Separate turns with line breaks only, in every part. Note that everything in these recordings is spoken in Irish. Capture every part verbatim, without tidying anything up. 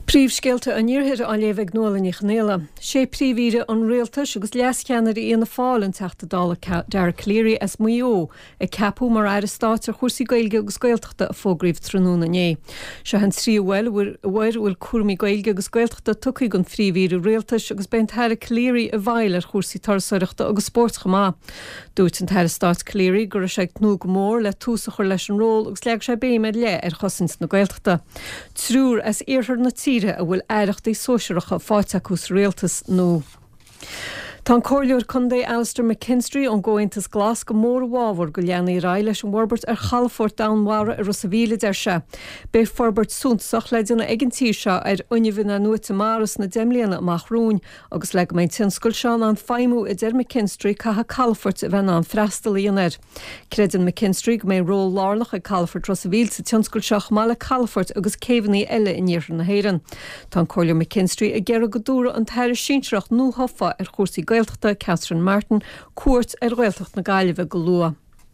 Príomhscéalta an níorthir an léomh gnóla ní chnéile. sé príomhíre an réaltas agus leasceannar í na fáil teachta dála Dara Cleary as muo ag ceapú mar air stáit ar chuirsaí gaeilge agus gaeltachta a fógríomh trúna né. Se an trí bhfuil bhfuir bhfuil cuairmí gaeilge agus gaeltachta tucaigh an príomhíre réaltas agus ben Dara Cleary a bhail ar chuirsaí tarsaíochta agus sport chomá. Dúirt an Dara Stát Cleary gur sé gnú go mór le túsa chuir leis an ról agus leag sé béime le ar chosint na gaeltachta. Trúr as iarthar na tí a bhfuil éireachtaí sóisireacha fáteachús réaltas nó. Tá cóirleúir chundé Alistair McKinstry an ggóintas glas go mór bhábhar go leannaí rá leis an Warbert ar chalfort dámhara ar os a bhíle ar se. Bé forbert súntaach le duna agantí seo ar uinmhin na nuata maras na déimlíanana amachrún agus le go main tinscoil seán an feimú i d deir McKinstry catha calfort a bheith an freistalíon ar. Credan McKinstry go mé ról lárnach a calfort ros a bhíl sa tinscoil seach má le calfort agus céhannaí eile in níor na héireann. Tá cóirleúir McKinstry a gcearra go dúra an teir síntreacht nó hofa ar chuirsaí Gaeltachta Catherine Martin cuairt ar Gaeltacht na Gaillimhe go lua.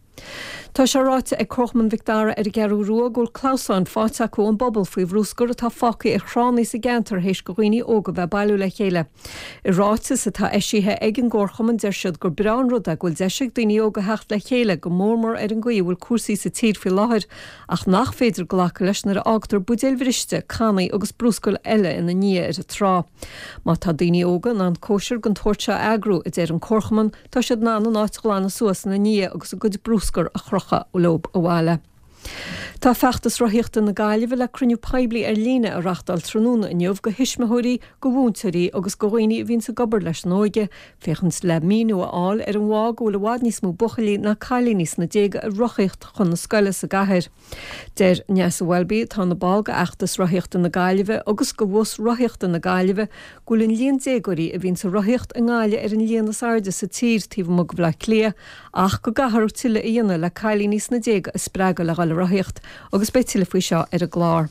Tá sé ráite ag Crochman Victoria ar gearú rua gur Clausáin fáteachú an bobbal faoi bhrúsgur atá facaí ar chránaí sa gentar héis go ghoinní óga bheith bailú le chéile. I ráite sa tá eisithe ag an gcórchaman deirsead gur breán rud a ghfuil deisiigh daoine óga hecht le chéile go mórmór ar an gcuí bhfuil cuasaí sa tír fi láthir ach nach féidir ghlacha leis nar ágtar budéilmhiriste canaí agus brúscail eile ina ní ar a trá. Má tá daoine óga ná an cóisiir gon tuairte agrú i d ar an córchaman tá siad ná an áitglána suas na ní agus a gud brúscar a chrocha ó lob ó bháile. Tá feachtas roiíochta na Gaillimhe le cruniú peibli ar líne a reachtal trúna in jobh go hisismethirí go bhúntarí agus go roioine a bhín sa gobar leis nóige féchans le míú aáil ar an bhág ó le bhád níos mú buchalí na cailí níos na déige a roiíocht chun na scoile sa gaitheir. Deir Neas Welby tá na bága achtas roiíochta na Gaillimhe agus go bhs roiíochta na Gaillimhe gúil an líon dégurí a bhín sa roiíocht an gáile ar an líon na sarde sa tír tíh mo go bhla clia ach go gahar tiile íana le cailí níos na déige a sppraga le gáil roiíocht agus be tiile faoi seo ar a glár.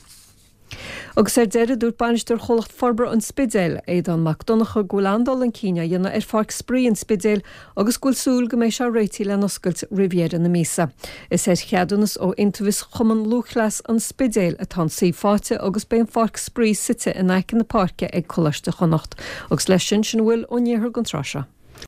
Agus ar deire dúirt banisteoir cholacht forbar an spidéil éiad an McDonacha Gúlandal an Cíne dhéanana ar farc sprí an spidéil agus gúil súil go mééis se réití le noscailt Riviera na Mísa. Is é cheadannas ó intuvis chuman lúchlas an spidéil a tá sí fáte agus ben farc sprí site in aici na parce ag choiste chonacht agus leis sin sin bhfuil ó níorthar gon trasa.